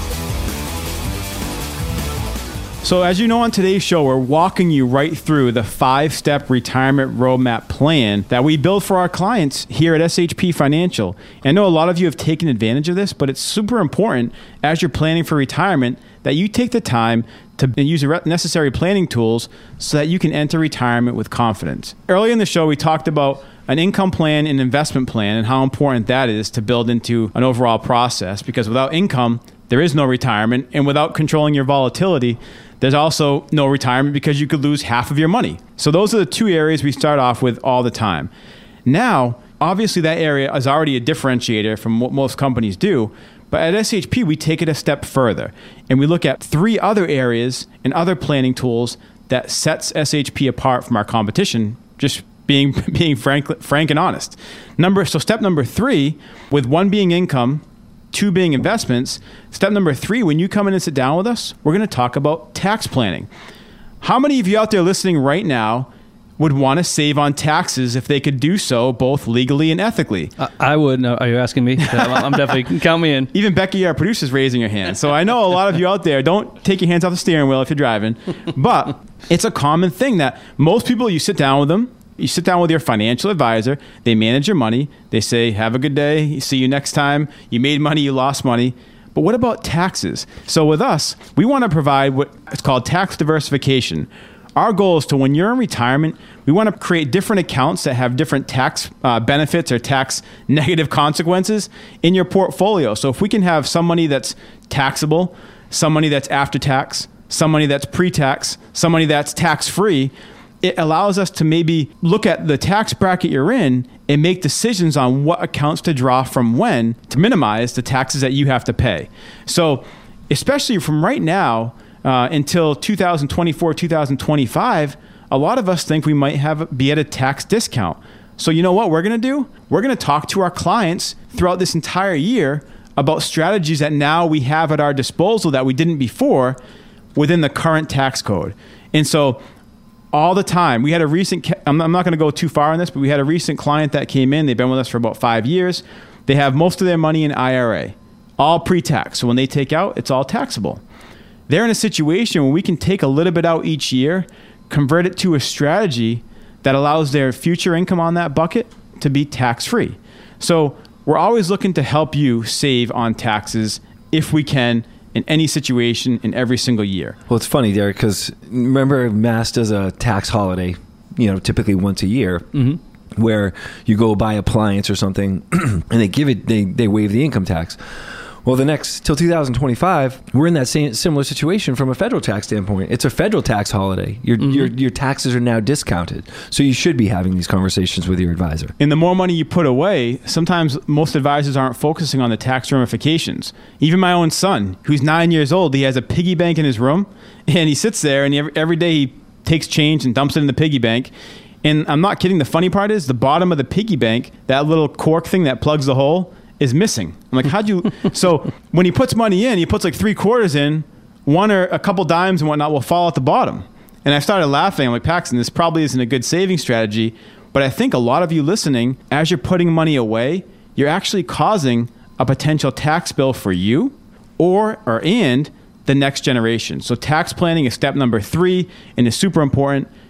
So as you know, on today's show, we're walking you right through the five-step retirement roadmap plan that we build for our clients here at S H P Financial. And I know a lot of you have taken advantage of this, but it's super important as you're planning for retirement that you take the time to use the necessary planning tools so that you can enter retirement with confidence. Earlier in the show, we talked about an income plan and investment plan and how important that is to build into an overall process, because without income, there is no retirement, and without controlling your volatility, there's also no retirement because you could lose half of your money. So those are the two areas we start off with all the time. Now, obviously that area is already a differentiator from what most companies do, but at S H P, we take it a step further, and we look at three other areas and other planning tools that sets S H P apart from our competition, just being being frank, frank and honest. Number So step number three, with one being income, two being investments. Step number three, when you come in and sit down with us, we're going to talk about tax planning. How many of you out there listening right now would want to save on taxes if they could do so both legally and ethically? I, I would. No, are you asking me? I'm definitely, count me in. Even Becky, our producer, is raising her hand. So I know a lot of you out there, don't take your hands off the steering wheel if you're driving. But it's a common thing that most people, you sit down with them, you sit down with your financial advisor, they manage your money, they say, have a good day, see you next time, you made money, you lost money. But what about taxes? So with us, we want to provide what is called tax diversification. Our goal is to, when you're in retirement, we want to create different accounts that have different tax uh, benefits or tax negative consequences in your portfolio. So if we can have some money that's taxable, some money that's after tax, some money that's pre-tax, some money that's tax-free, it allows us to maybe look at the tax bracket you're in and make decisions on what accounts to draw from when to minimize the taxes that you have to pay. So especially from right now uh, until two thousand twenty-four, two thousand twenty-five, a lot of us think we might have be at a tax discount. So you know what we're going to do? We're going to talk to our clients throughout this entire year about strategies that now we have at our disposal that we didn't before within the current tax code. And so all the time, we had a recent, I'm not going to go too far on this, but we had a recent client that came in. They've been with us for about five years. They have most of their money in I R A, all pre-tax. So when they take out, it's all taxable. They're in a situation where we can take a little bit out each year, convert it to a strategy that allows their future income on that bucket to be tax-free. So we're always looking to help you save on taxes if we can, in any situation, in every single year. Well, it's funny, Derek, because remember, Mass does a tax holiday, you know, typically once a year, mm-hmm. where you go buy appliance or something, and they give it, they they waive the income tax. Well, the next till two thousand twenty-five, we're in that same similar situation from a federal tax standpoint. It's a federal tax holiday. Your mm-hmm. your your taxes are now discounted, so you should be having these conversations with your advisor. And the more money you put away, sometimes most advisors aren't focusing on the tax ramifications. Even my own son, who's nine years old, he has a piggy bank in his room, and he sits there, and every, every day he takes change and dumps it in the piggy bank. And I'm not kidding. The funny part is the bottom of the piggy bank, that little cork thing that plugs the hole, is missing. I'm like, how'd you? So when he puts money in, he puts like three quarters in, one or a couple dimes and whatnot will fall at the bottom. And I started laughing. I'm like, Paxton, this probably isn't a good saving strategy. But I think a lot of you listening, as you're putting money away, you're actually causing a potential tax bill for you or, or and the next generation. So tax planning is step number three and is super important.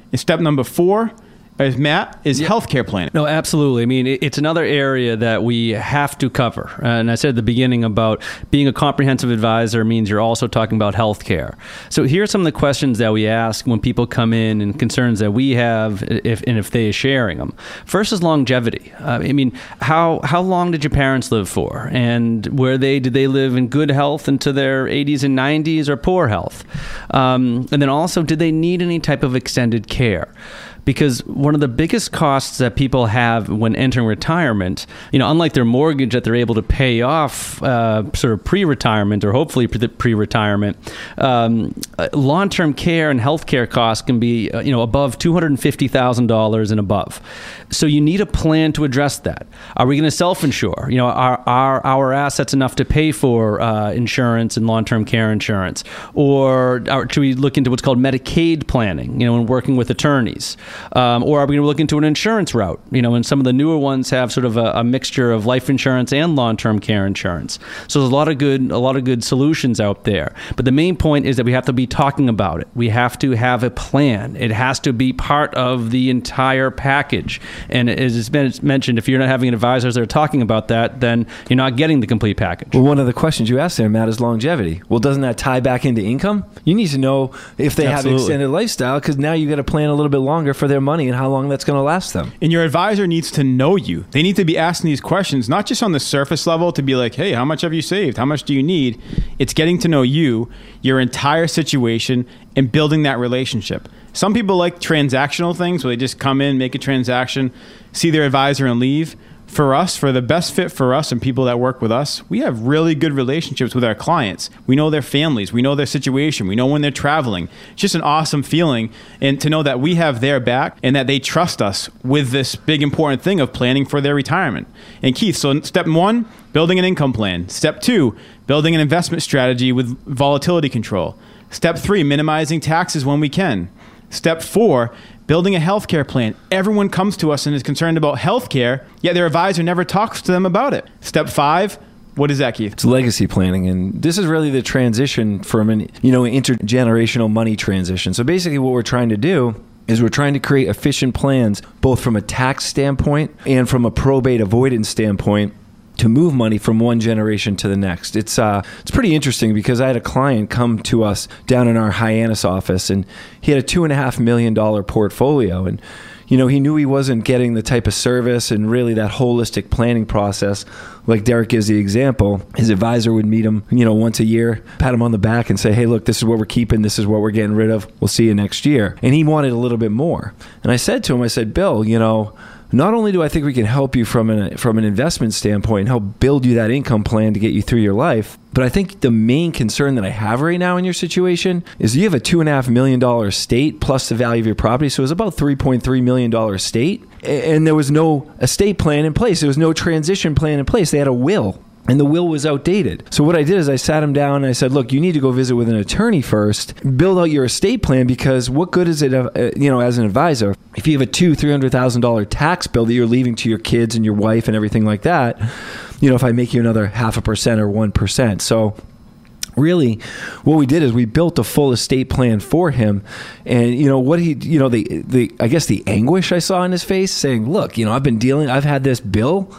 And step number four, as Matt, is Yeah. healthcare planning. No, absolutely. I mean, it- it's another area that we have to cover. And I said at the beginning about being a comprehensive advisor means you're also talking about healthcare. So here are some of the questions that we ask when people come in and concerns that we have, if and if they are sharing them. First is longevity. Uh, I mean, how how long did your parents live for? And were they did they live in good health into their eighties and nineties or poor health? Um, and then also, did they need any type of extended care? Because one of the biggest costs that people have when entering retirement, you know, unlike their mortgage that they're able to pay off uh, sort of pre-retirement or hopefully pre-retirement, um, long-term care and healthcare costs can be, uh, you know, above two hundred fifty thousand dollars and above. So you need a plan to address that. Are we going to self-insure? You know, are, are our assets enough to pay for uh, insurance and long-term care insurance? Or are, should we look into what's called Medicaid planning, you know, and working with attorneys? Um, or are we going to look into an insurance route? You know, and some of the newer ones have sort of a, a mixture of life insurance and long-term care insurance. So there's a lot of good, a lot of good solutions out there. But the main point is that we have to be talking about it. We have to have a plan. It has to be part of the entire package. And as it's been mentioned, if you're not having advisors that are talking about that, then you're not getting the complete package. Well, one of the questions you asked there, Matt, is longevity. Well, doesn't that tie back into income? You need to know if they Absolutely. have an extended lifestyle, because now you got to plan a little bit longer for their money and how long that's going to last them. And your advisor needs to know you. They need to be asking these questions, not just on the surface level to be like, hey, how much have you saved? How much do you need? It's getting to know you, your entire situation, and building that relationship. Some people like transactional things where they just come in, make a transaction, see their advisor and leave. For us, for the best fit for us and people that work with us, we have really good relationships with our clients. We know their families. We know their situation. We know when they're traveling. It's just an awesome feeling. And to know that we have their back and that they trust us with this big important thing of planning for their retirement. And Keith, so step one, building an income plan. Step two, building an investment strategy with volatility control. Step three, minimizing taxes when we can. Step four, building a healthcare plan. Everyone comes to us and is concerned about healthcare, yet their advisor never talks to them about it. Step five, what is that, Keith? It's legacy planning, and this is really the transition from an, you know, intergenerational money transition. So basically what we're trying to do is we're trying to create efficient plans, both from a tax standpoint and from a probate avoidance standpoint, to move money from one generation to the next. It's uh, it's pretty interesting because I had a client come to us down in our Hyannis office, and he had a two and a half million dollar portfolio, and you know he knew he wasn't getting the type of service and really that holistic planning process. Like Derek gives the example, his advisor would meet him, you know, once a year, pat him on the back, and say, "Hey, look, this is what we're keeping. This is what we're getting rid of. We'll see you next year." And he wanted a little bit more. And I said to him, I said, "Bill, you know, not only do I think we can help you from an from an investment standpoint and help build you that income plan to get you through your life, but I think the main concern that I have right now in your situation is you have a two and a half million dollar estate plus the value of your property, so it was about three point three million dollar estate, and there was no estate plan in place. There was no transition plan in place. They had a will. And the will was outdated. So what I did is I sat him down and I said, look, you need to go visit with an attorney first, build out your estate plan, because what good is it, uh, you know, as an advisor, if you have a two, three hundred thousand dollar tax bill that you're leaving to your kids and your wife and everything like that, you know, if I make you another half a percent or one percent. So really, what we did is we built a full estate plan for him, and you know what he, you know, the the I guess the anguish I saw in his face, saying, look, you know, I've been dealing, I've had this bill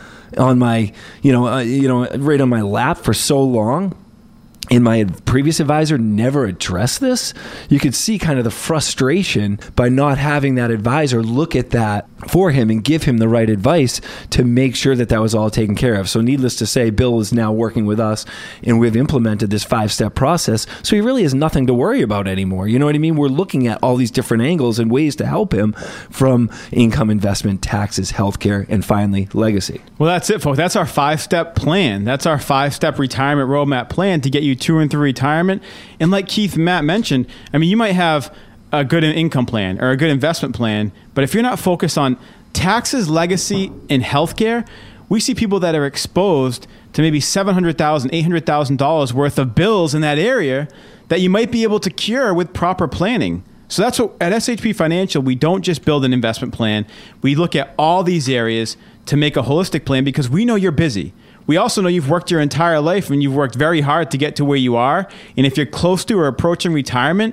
on my, you know, uh, you know, right on my lap for so long, and my previous advisor never addressed this. You could see kind of the frustration by not having that advisor look at that for him and give him the right advice to make sure that that was all taken care of. So needless to say, Bill is now working with us, and we've implemented this five-step process. So he really has nothing to worry about anymore. You know what I mean? We're looking at all these different angles and ways to help him, from income, investment, taxes, healthcare, and finally legacy. Well, that's it, folks. That's our five-step plan. That's our five-step retirement roadmap plan to get you to and through retirement. And like Keith and Matt mentioned, I mean, you might have a good income plan or a good investment plan, but if you're not focused on taxes, legacy, and healthcare, we see people that are exposed to maybe seven hundred thousand dollars, eight hundred thousand dollars worth of bills in that area that you might be able to cure with proper planning. So that's what at S H P Financial, we don't just build an investment plan. We look at all these areas to make a holistic plan, because we know you're busy. We also know you've worked your entire life and you've worked very hard to get to where you are. And if you're close to or approaching retirement,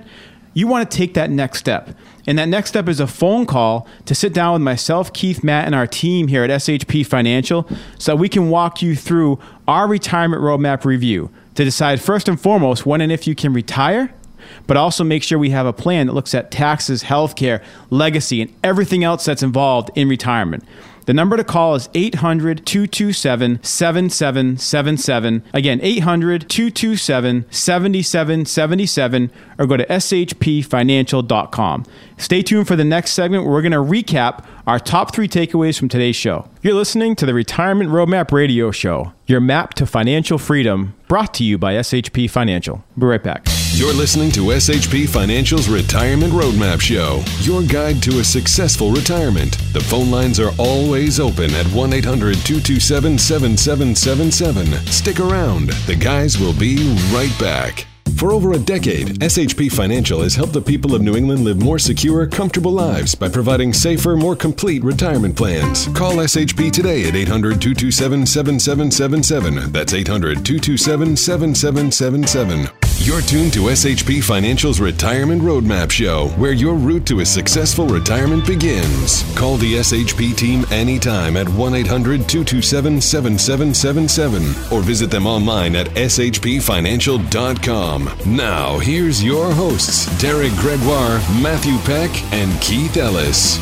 you want to take that next step. And that next step is a phone call to sit down with myself, Keith, Matt, and our team here at S H P Financial so that we can walk you through our retirement roadmap review to decide first and foremost when and if you can retire, but also make sure we have a plan that looks at taxes, healthcare, legacy, and everything else that's involved in retirement. The number to call is eight hundred, two two seven, seven seven seven seven. Again, eight hundred, two two seven, seven seven seven seven, or go to s h p financial dot com. Stay tuned for the next segment where we're going to recap our top three takeaways from today's show. You're listening to the Retirement Roadmap Radio Show, your map to financial freedom, brought to you by S H P Financial. We'll be right back. You're listening to S H P Financial's Retirement Roadmap Show, your guide to a successful retirement. The phone lines are always open at one eight hundred, two two seven, seven seven seven seven. Stick around. The guys will be right back. For over a decade, S H P Financial has helped the people of New England live more secure, comfortable lives by providing safer, more complete retirement plans. Call S H P today at eight hundred, two two seven, seven seven seven seven. That's eight hundred, two two seven, seven seven seven seven. You're tuned to S H P Financial's Retirement Roadmap Show, where your route to a successful retirement begins. Call the S H P team anytime at one eight hundred, two two seven, seven seven seven seven or visit them online at s h p financial dot com. Now, here's your hosts, Derek Gregoire, Matthew Peck, and Keith Ellis.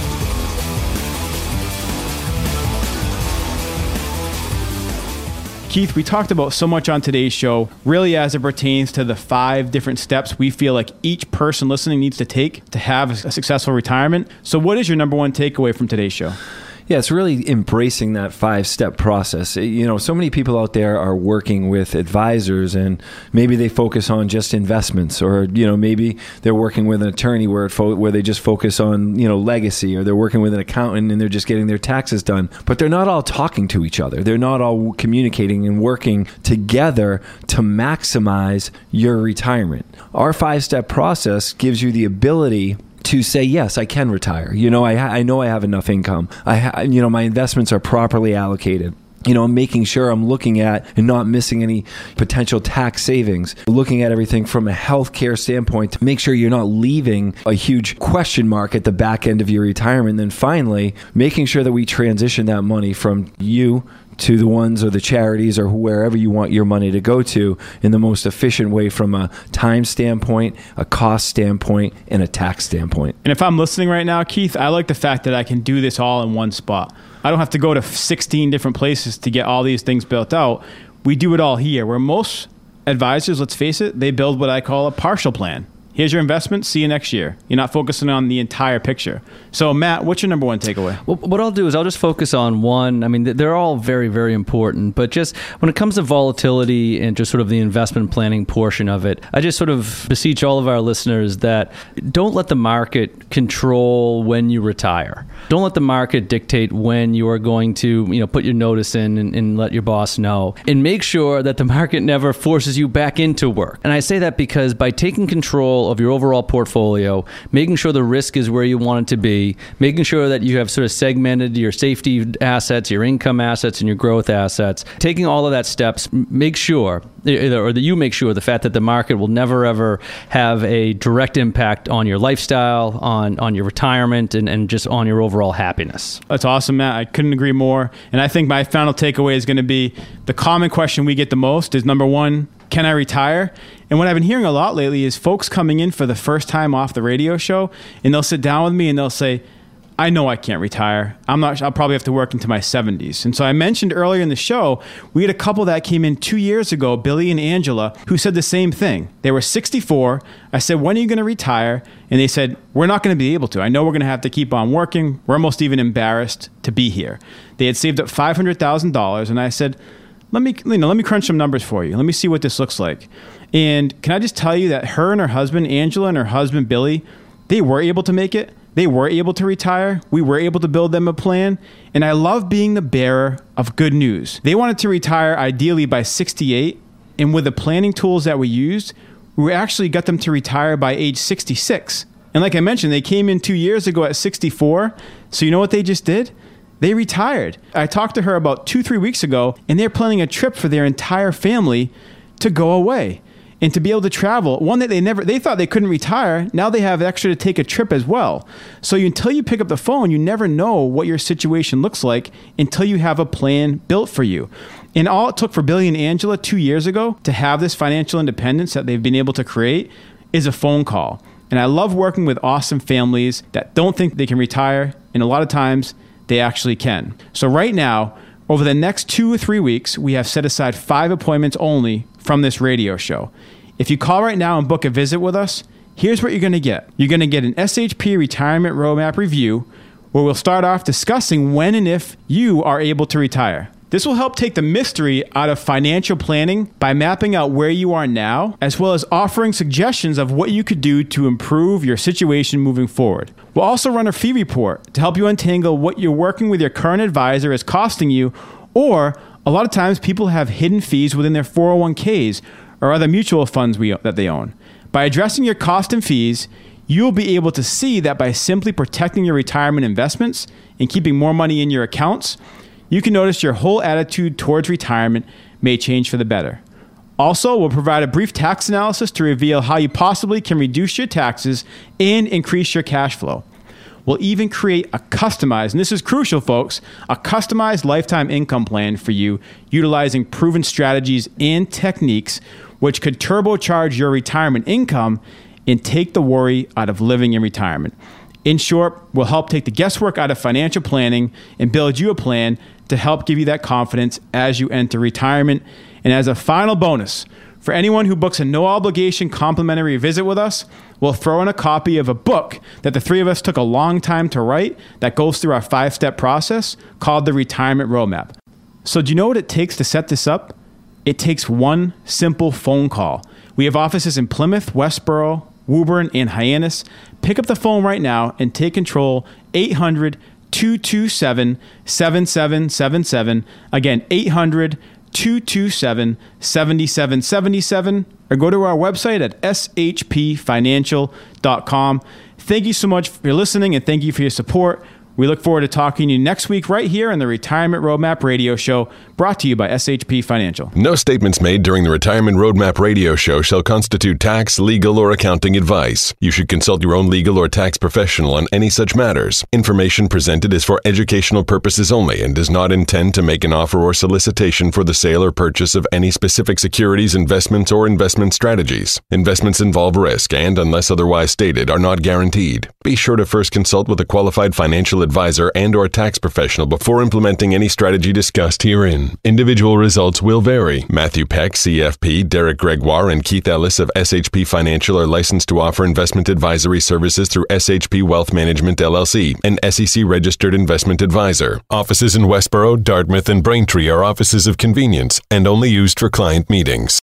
Keith, we talked about so much on today's show, really as it pertains to the five different steps we feel like each person listening needs to take to have a successful retirement. So what is your number one takeaway from today's show? Yeah, it's really embracing that five-step process. You know, so many people out there are working with advisors, and maybe they focus on just investments, or, you know, maybe they're working with an attorney where it fo- where they just focus on, you know, legacy, or they're working with an accountant and they're just getting their taxes done. But they're not all talking to each other. They're not all communicating and working together to maximize your retirement. Our five-step process gives you the ability to say, yes, I can retire. You know, I ha- I know I have enough income. I ha- you know, my investments are properly allocated. You know, I'm making sure I'm looking at and not missing any potential tax savings. Looking at everything from a healthcare standpoint to make sure you're not leaving a huge question mark at the back end of your retirement. And then finally, making sure that we transition that money from you to the ones or the charities or wherever you want your money to go to in the most efficient way from a time standpoint, a cost standpoint, and a tax standpoint. And if I'm listening right now, Keith, I like the fact that I can do this all in one spot. I don't have to go to sixteen different places to get all these things built out. We do it all here, where most advisors, let's face it, they build what I call a partial plan. Here's your investment. See you next year. You're not focusing on the entire picture. So, Matt, what's your number one takeaway? Well, what I'll do is I'll just focus on one. I mean, they're all very, very important. But just when it comes to volatility and just sort of the investment planning portion of it, I just sort of beseech all of our listeners that don't let the market control when you retire. Don't let the market dictate when you are going to, you know, put your notice in and, and let your boss know. And make sure that the market never forces you back into work. And I say that because by taking control of your overall portfolio, making sure the risk is where you want it to be, making sure that you have sort of segmented your safety assets, your income assets, and your growth assets, taking all of that steps, make sure, or that you make sure the fact that the market will never ever have a direct impact on your lifestyle, on, on your retirement, and, and just on your overall happiness. That's awesome, Matt. I couldn't agree more. And I think my final takeaway is going to be the common question we get the most is, number one, can I retire? And what I've been hearing a lot lately is folks coming in for the first time off the radio show, and they'll sit down with me and they'll say, I know I can't retire. I'm not. I'll probably have to work into my seventies. And so I mentioned earlier in the show, we had a couple that came in two years ago, Billy and Angela, who said the same thing. They were sixty-four. I said, when are you going to retire? And they said, we're not going to be able to. I know we're going to have to keep on working. We're almost even embarrassed to be here. They had saved up five hundred thousand dollars, and I said, let me, you know, let me crunch some numbers for you. Let me see what this looks like. And can I just tell you that her and her husband, Angela, and her husband, Billy, they were able to make it. They were able to retire. We were able to build them a plan. And I love being the bearer of good news. They wanted to retire ideally by sixty-eight. And with the planning tools that we used, we actually got them to retire by age sixty-six. And like I mentioned, they came in two years ago at sixty-four. So you know what they just did? They retired. I talked to her about two, three weeks ago, and they're planning a trip for their entire family to go away. and to be able to travel. One that they never, they thought they couldn't retire. Now they have extra to take a trip as well. So you, until you pick up the phone, you never know what your situation looks like until you have a plan built for you. And all it took for Billy and Angela two years ago to have this financial independence that they've been able to create is a phone call. And I love working with awesome families that don't think they can retire, and a lot of times they actually can. So right now, over the next two or three weeks, we have set aside five appointments only from this radio show. If you call right now and book a visit with us, here's what you're going to get. You're going to get an S H P Retirement Roadmap review, where we'll start off discussing when and if you are able to retire. This will help take the mystery out of financial planning by mapping out where you are now, as well as offering suggestions of what you could do to improve your situation moving forward. We'll also run a fee report to help you untangle what you're working with your current advisor is costing you, or a lot of times people have hidden fees within their four oh one k's or other mutual funds we, that they own. By addressing your cost and fees, you'll be able to see that by simply protecting your retirement investments and keeping more money in your accounts, you can notice your whole attitude towards retirement may change for the better. Also, we'll provide a brief tax analysis to reveal how you possibly can reduce your taxes and increase your cash flow. We'll even create a customized, and this is crucial, folks, a customized lifetime income plan for you utilizing proven strategies and techniques which could turbocharge your retirement income and take the worry out of living in retirement. In short, we'll help take the guesswork out of financial planning and build you a plan to help give you that confidence as you enter retirement. And as a final bonus, for anyone who books a no-obligation complimentary visit with us, we'll throw in a copy of a book that the three of us took a long time to write that goes through our five-step process called the Retirement Roadmap. So do you know what it takes to set this up? It takes one simple phone call. We have offices in Plymouth, Westboro, Woburn, and Hyannis. Pick up the phone right now and take control. eight hundred, two two seven, seven seven seven seven. Again, eight hundred, two two seven, seven seven seven seven. Or go to our website at s h p financial dot com. Thank you so much for listening, and thank you for your support. We look forward to talking to you next week right here on the Retirement Roadmap Radio Show, brought to you by S H P Financial. No statements made during the Retirement Roadmap Radio Show shall constitute tax, legal, or accounting advice. You should consult your own legal or tax professional on any such matters. Information presented is for educational purposes only and does not intend to make an offer or solicitation for the sale or purchase of any specific securities, investments, or investment strategies. Investments involve risk and, unless otherwise stated, are not guaranteed. Be sure to first consult with a qualified financial advisor and or tax professional before implementing any strategy discussed herein. Individual results will vary. Matthew Peck, C F P, Derek Gregoire, and Keith Ellis of S H P Financial are licensed to offer investment advisory services through S H P Wealth Management, L L C, an S E C-registered investment advisor. Offices in Westboro, Dartmouth, and Braintree are offices of convenience and only used for client meetings.